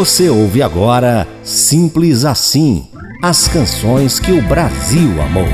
Você ouve agora Simples Assim, as canções que o Brasil amou.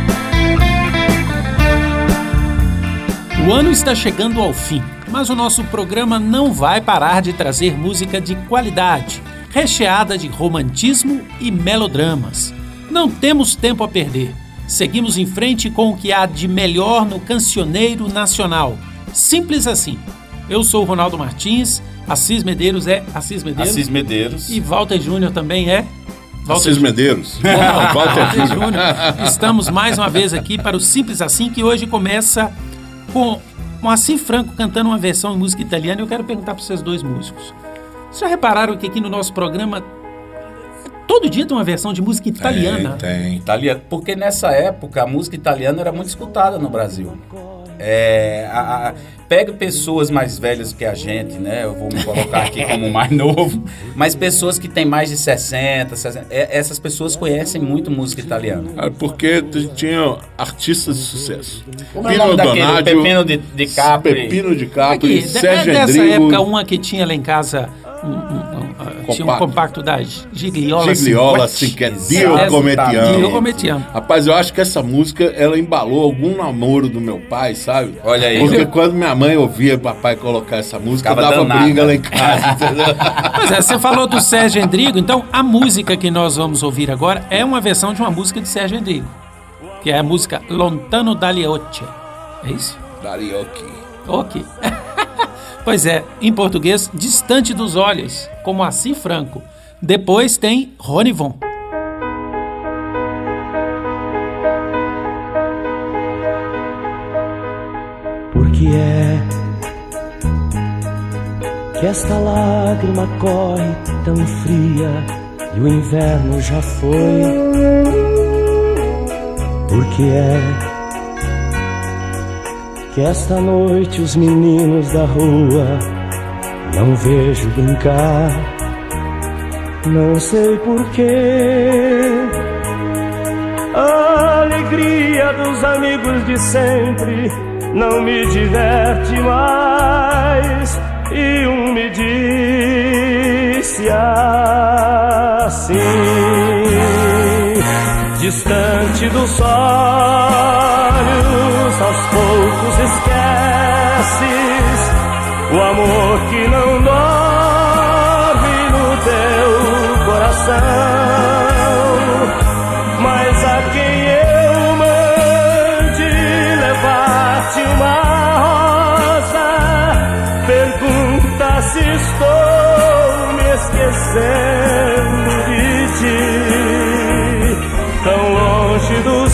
O ano está chegando ao fim, mas o nosso programa não vai parar de trazer música de qualidade, recheada de romantismo e melodramas. Não temos tempo a perder. Seguimos em frente com o que há de melhor no cancioneiro nacional. Simples assim. Eu sou o Ronaldo Martins, Assis Medeiros é Assis Medeiros. Assis Medeiros. E Walter Júnior também é Assis Medeiros. Walter Júnior. Estamos mais uma vez aqui para o Simples Assim, que hoje começa com Moacir Franco cantando uma versão em música italiana. Eu quero perguntar para vocês dois músicos. Vocês já repararam que aqui no nosso programa todo dia tem uma versão de música italiana? Tem. Italiano, porque nessa época a música italiana era muito escutada no Brasil. Pega pessoas mais velhas que a gente, né? Eu vou me colocar aqui como mais novo, mas pessoas que têm mais de 60, essas pessoas conhecem muito música italiana. Porque tinha artistas de sucesso. Como é o nome daquele? Pepino de Capri. Pepino de Capri, Sérgio Dessa Endrigo. época, uma que tinha lá em casa tinha um compacto da Gigliola Cinquetti, Dio come ti amo. Dio come ti amo. Rapaz, eu acho que essa música, ela embalou algum namoro do meu pai, sabe? Olha aí. Porque quando minha mãe ouvia papai colocar essa música, ficava dava danada. briga lá em casa, entendeu? Pois é, você falou do Sérgio Endrigo, então a música que nós vamos ouvir agora é uma versão de uma música de Sérgio Endrigo, que é a música Lontano dalle Occhi. É isso? Dalle Occhi. Ok. Pois é, em português, Distante dos Olhos, com Moacir Franco. Depois tem Rony Von. Por que é que esta lágrima corre tão fria e o inverno já foi? Por que é que esta noite os meninos da rua não vejo brincar? Não sei porquê. A alegria dos amigos de sempre não me diverte mais. E um me disse assim: distante dos olhos, aos poucos esqueces o amor que não dorme no teu coração. Mas a quem eu mande levar-te uma rosa, pergunta se estou me esquecendo de ti. Tão longe dos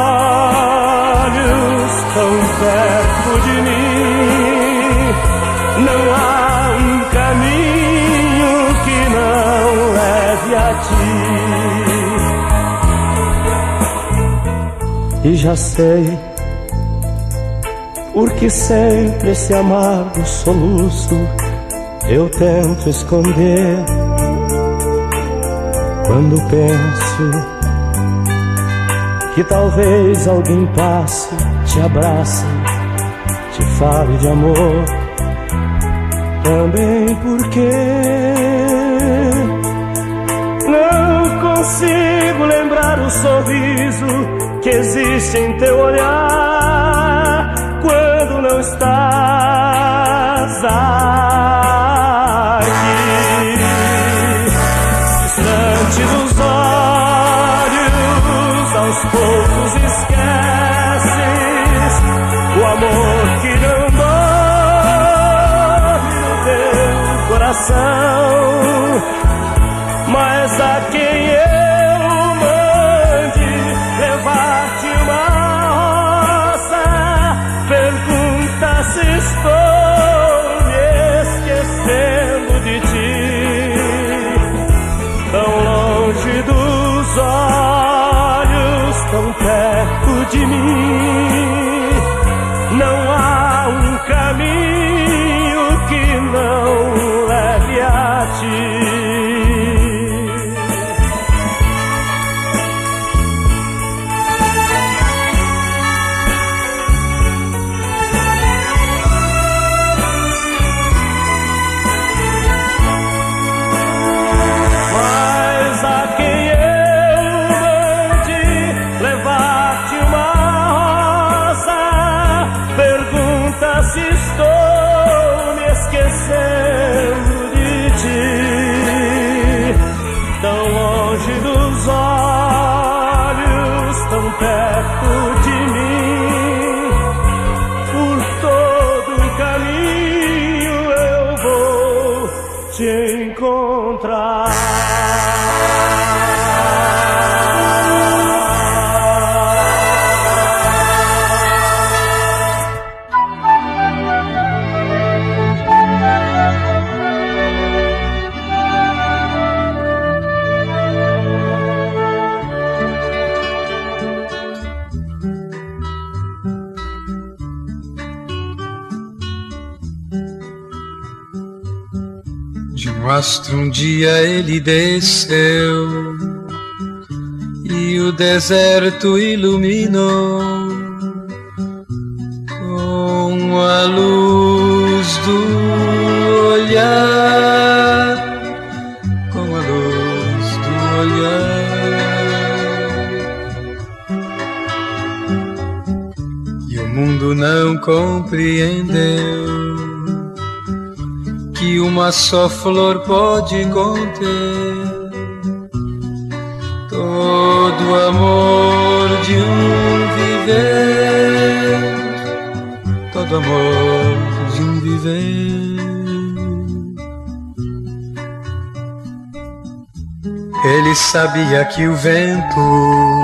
olhos, tão perto de mim, não há um caminho que não leve a ti. E já sei porque sempre esse amargo soluço eu tento esconder. Quando penso que talvez alguém passe, te abrace, te fale de amor. Também porque não consigo lembrar o sorriso que existe em teu olhar quando não estás aqui. Distante dos olhos, aos poucos esqueces o amor que não dorme no teu coração. Mas a quem eu mande levar-te uma rosa, pergunta se estou me esquecendo de ti. Tão longe dos olhos, tão perto de mim, não há um caminho que não leve a astro um dia ele desceu e o deserto iluminou com a luz do olhar, com a luz do olhar. E o mundo não compreendeu que uma só flor pode conter todo o amor de um viver, todo amor de um viver. Ele sabia que o vento,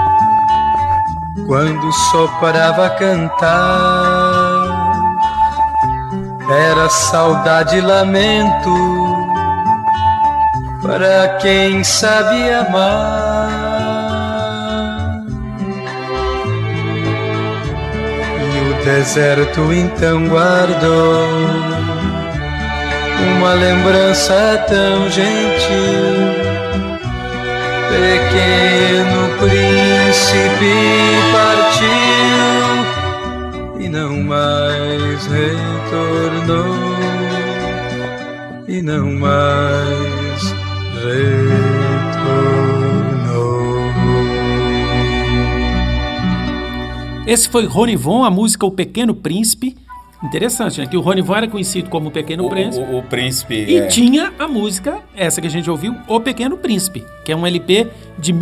quando soprava a cantar, era saudade e lamento para quem sabe amar. E o deserto então guardou uma lembrança tão gentil. Pequeno príncipe partiu e não mais retornou, e não mais retornou. Esse foi Rony Von, a música O Pequeno Príncipe. Interessante, né? Que o Rony Von era conhecido como o Pequeno Príncipe. O Príncipe. E tinha a música, essa que a gente ouviu, O Pequeno Príncipe, que é um LP de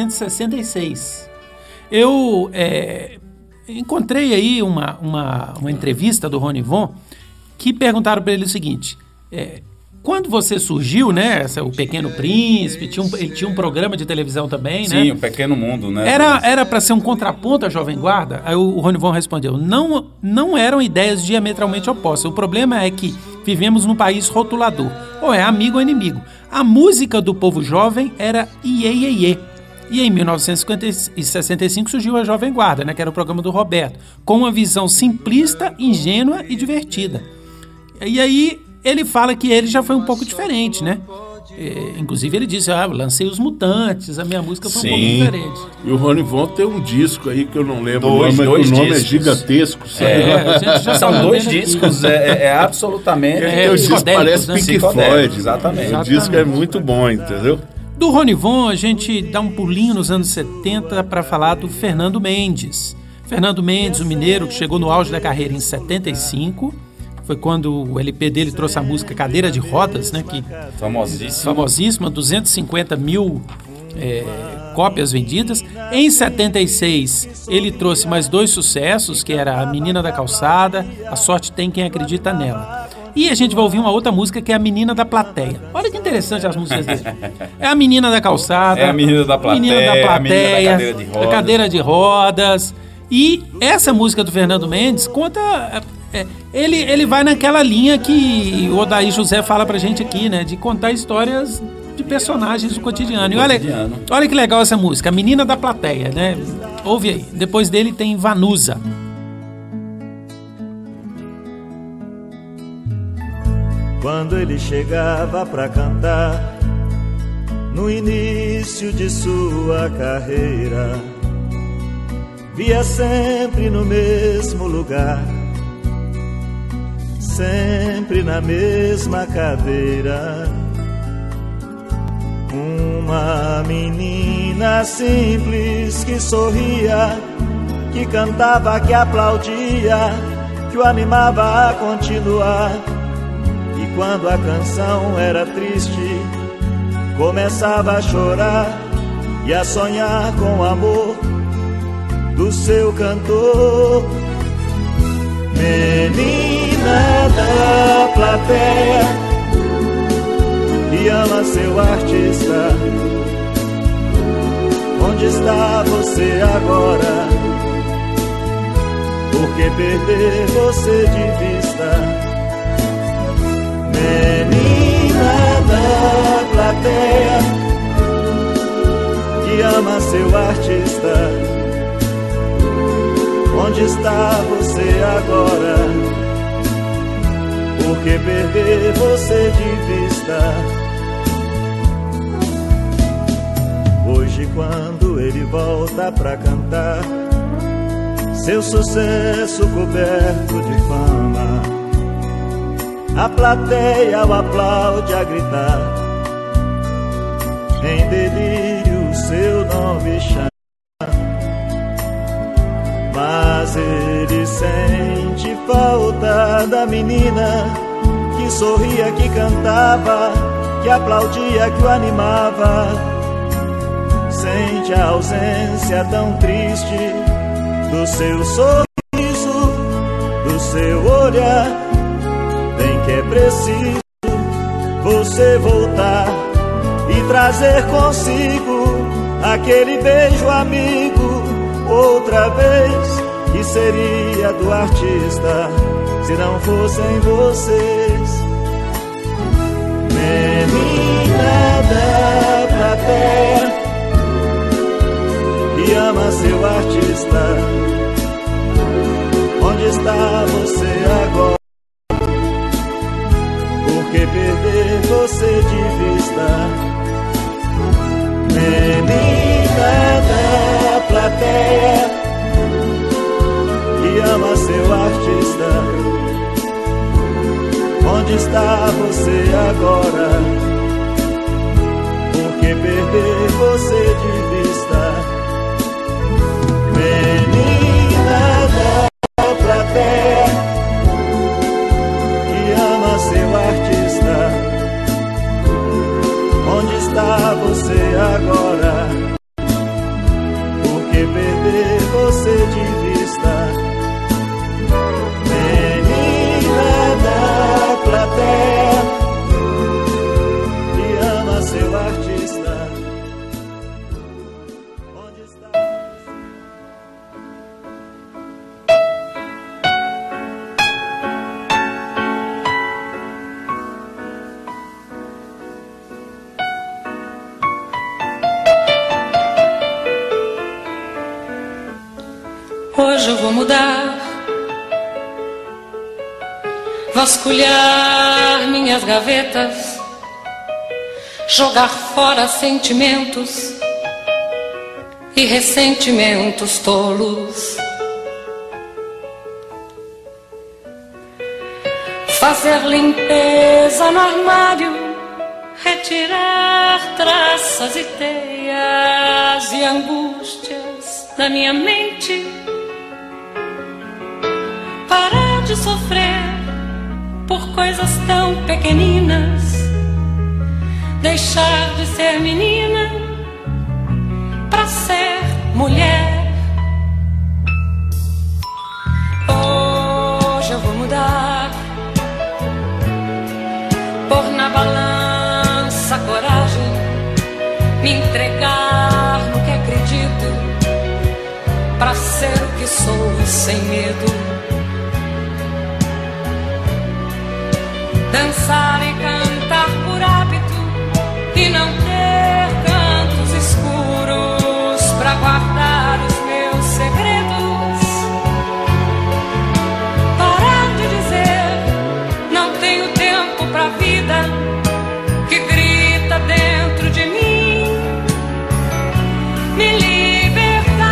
1966. Eu encontrei aí uma entrevista do Rony Von que perguntaram para ele o seguinte: quando você surgiu, né, o Pequeno Príncipe, ele tinha um programa de televisão também, né? Sim, o Pequeno Mundo, né? Era para ser um contraponto à Jovem Guarda? Aí o Rony Von respondeu: não eram ideias diametralmente opostas. O problema é que vivemos num país rotulador. Ou é amigo ou inimigo. A música do povo jovem era iê, iê, iê. E em 1965 surgiu a Jovem Guarda, né, que era o programa do Roberto, com uma visão simplista, ingênua e divertida. E aí ele fala que ele já foi um pouco diferente, né? Inclusive ele disse: eu lancei Os Mutantes, a minha música foi um pouco diferente. E o Rony Von tem um disco aí que eu não lembro dois o nome discos. É gigantesco, sabe? A gente já São dois discos, absolutamente... O disco parece né? Pink Floyd. Exatamente. O disco é muito bom, entendeu? Do Rony Von, a gente dá um pulinho nos anos 70 para falar do Fernando Mendes. Fernando Mendes, o mineiro, que chegou no auge da carreira em 75... Foi quando o LP dele trouxe a música Cadeira de Rodas, né? Que famosíssima, 250 mil cópias vendidas. Em 76, ele trouxe mais 2 sucessos, que era A Menina da Calçada, A Sorte Tem Quem Acredita Nela. E a gente vai ouvir uma outra música que é A Menina da Plateia. Olha que interessante as músicas dele. É A Menina da Calçada, é A Menina da Plateia, A Menina da Cadeira de Rodas. E essa música do Fernando Mendes conta... Ele vai naquela linha que o Odair José fala pra gente aqui, né? De contar histórias de personagens do cotidiano. E olha que legal essa música, A Menina da Plateia, né? Ouve aí. Depois dele tem Vanusa. Quando ele chegava pra cantar, no início de sua carreira, via sempre no mesmo lugar, sempre na mesma cadeira, uma menina simples que sorria, que cantava, que aplaudia, que o animava a continuar. E quando a canção era triste, começava a chorar e a sonhar com o amor do seu cantor. Menina da plateia, que ama seu artista, onde está você agora? Por que perder você de vista? Menina da plateia, que ama seu artista, onde está você agora? Por que perder você de vista? vista. Hoje quando ele volta pra cantar seu sucesso coberto de fama, a plateia o aplaude a gritar, em delírio seu nome chama. Mas ele sente falta da menina que sorria, que cantava, que aplaudia, que o animava. Sente a ausência tão triste do seu sorriso, do seu olhar. Bem que é preciso você voltar e trazer consigo aquele beijo amigo outra vez, que seria do artista se não fossem vocês. Menina da plateia que ama seu artista, onde está você agora? Por que perder você de vista? Menina da plateia que ama seu artista, onde está você agora? Por que perder você de vista? Menina da plateia que ama seu artista, onde está você agora? Por que perder você de vista? Menina da plateia que ama seu artista, onde está? Hoje eu vou mudar, vasculhar minhas gavetas, jogar fora sentimentos e ressentimentos tolos, fazer limpeza no armário, retirar traças e teias e angústias da minha mente, parar de sofrer por coisas tão pequeninas, deixar de ser menina pra ser mulher. Hoje eu vou mudar, pôr na balança a coragem, me entregar no que acredito, pra ser o que sou sem medo. Dançar e cantar por hábito e não ter cantos escuros pra guardar os meus segredos. Parar de dizer não tenho tempo pra vida que grita dentro de mim. Me libertar.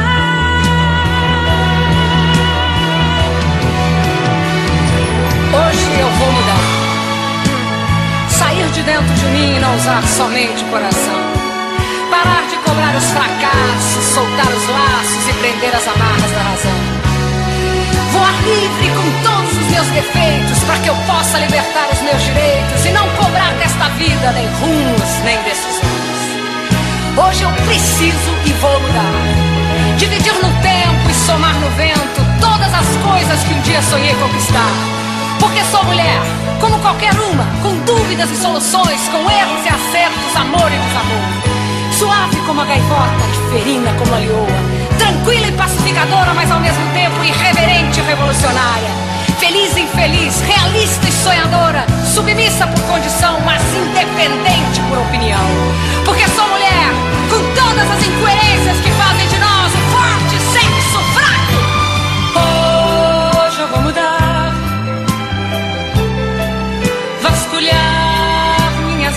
Hoje eu vou mudar, sair de dentro de mim e não usar somente o coração. Parar de cobrar os fracassos, soltar os laços e prender as amarras da razão. Voar livre com todos os meus defeitos, para que eu possa libertar os meus direitos e não cobrar desta vida nem rumos, nem decisões. Hoje eu preciso e vou mudar, dividir no tempo e somar no vento todas as coisas que um dia sonhei conquistar. Porque sou mulher, como qualquer uma, com dúvidas e soluções, com erros e acertos, amor e desamor. Suave como a gaivota e ferina como a leoa, tranquila e pacificadora, mas ao mesmo tempo irreverente e revolucionária. Feliz e infeliz, realista e sonhadora, submissa por condição, mas independente por opinião. Porque sou mulher, com todas as incoerências que fazem de nós o forte sem o fraco. Hoje eu vou mudar, vasculhar minhas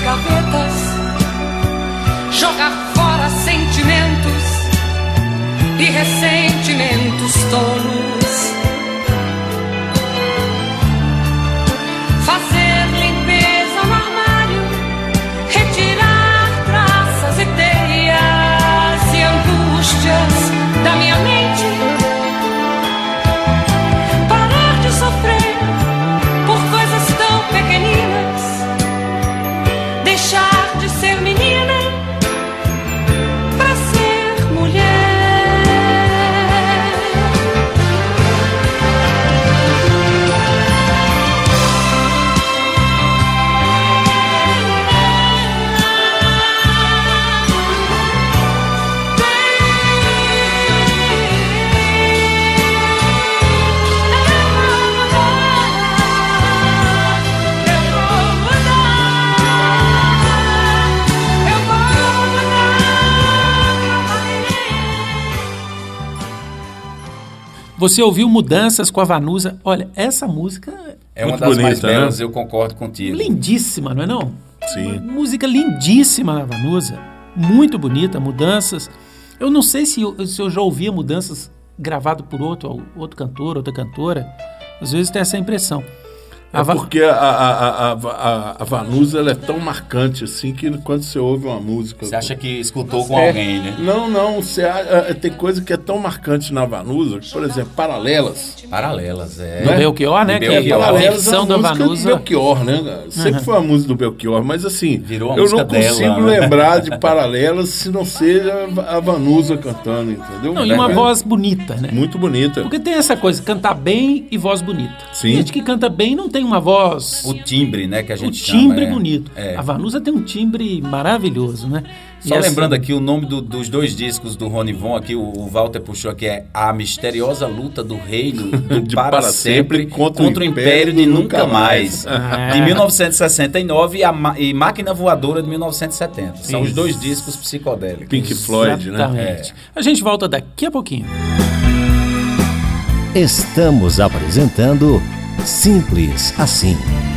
e ressentimentos tolos. Fazer limpeza no armário, retirar traças e teias e angústias da minha mente. Parar de sofrer por coisas tão pequeninas. Deixar de ser menina pra ser mulher. Você ouviu Mudanças com a Vanusa? Olha, essa música É uma Muito das mais bonita, né? belas, eu concordo contigo. lindíssima, não é não? Sim. Música lindíssima da Vanusa, muito bonita, Mudanças. Eu não sei se eu já ouvia Mudanças gravado por outro cantor, outra cantora. Às vezes tem essa impressão. É porque a Vanusa ela é tão marcante assim que quando você ouve uma música... Você acha que escutou com alguém, né? Não. Tem coisa que é tão marcante na Vanusa, por exemplo, Paralelas. Paralelas, Do Belchior, né? Do Que Belchior. é a Paralelas versão uma da música Vanusa. do Belchior, né? Sempre foi a música do Belchior, mas assim, Virou a eu música não consigo dela, né? lembrar de Paralelas se não seja a Vanusa cantando, entendeu? Não, e uma voz bonita, né? muito bonita. Porque tem essa coisa, cantar bem e voz bonita. Sim. Gente que canta bem não tem uma voz... O timbre, né, que a O gente chama. timbre né? bonito. É. A Vanusa tem um timbre maravilhoso, né? Só E assim, lembrando aqui o nome dos dois discos do Rony Von, aqui o Walter puxou aqui, é A Misteriosa Luta do Reino do De Para Sempre contra o Império Império de Nunca Mais, Ah. de 1969 e Máquina Voadora de 1970. São os dois discos psicodélicos. Pink Floyd, né? Exatamente. A gente volta daqui a pouquinho. Estamos apresentando Simples Assim.